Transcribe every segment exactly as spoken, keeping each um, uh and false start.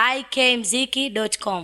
i k mziki dot com.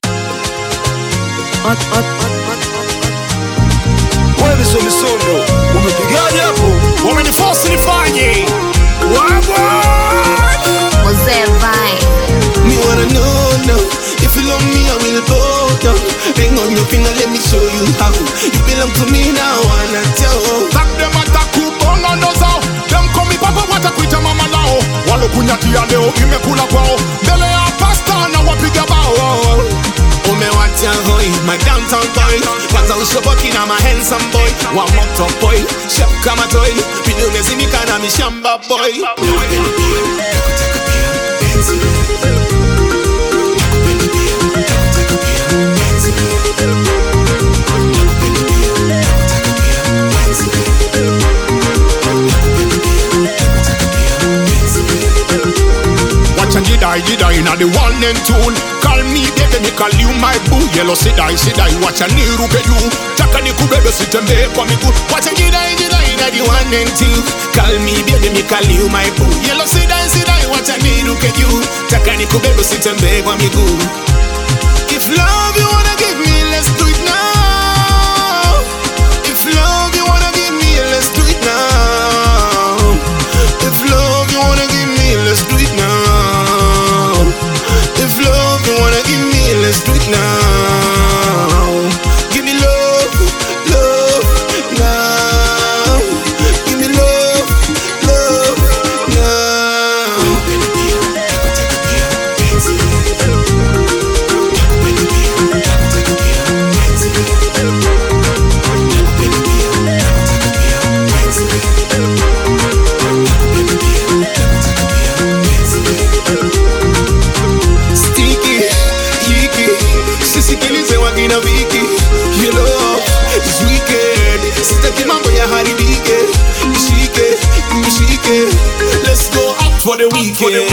Wewe sio misondo, umepigaje hapo? Wameniforce nifanye. Wawa! Jose Vine. Me wanna know now, if you love me I will go down. Ring on your finger, let me show you how. You belong to me now, wanna tell. Tak dem atakubonga ndo zao. Dem komi papa watakuita mama lao. Walokunyatia leo imekula kwao. Mbele ya pasta na wapiga bao. Umewacha hoi, my downtown boy. Kwanza ushoboki na my handsome boy. Wa moto boy, shop kama toy. Bidi umezimika na mishamba boy. Jidai, jidai, na the one and two. Call me baby, me call you my boo. Yellow sidai, sidai, wacha niruke juu. Taka nikubebe sitembe kwa miguu. Wacha jidai, jidai, na the one and two. Call me baby, me call you my boo. Yellow sidai, sidai, wacha niruke juu. Taka nikubebe sitembe kwa miguu. If love you wanna give me, let's do it now. If love you wanna give me, let's do it now. If love you wanna give me, let's do it now. If love you wanna give me, let's do it now. Give me love, love, now. Give me love, love, now. Sisikilize wakina wiki. You know, it's wicked. Sitaki mambo ya haribike. Mshike, mshike. Let's go out for the weekend.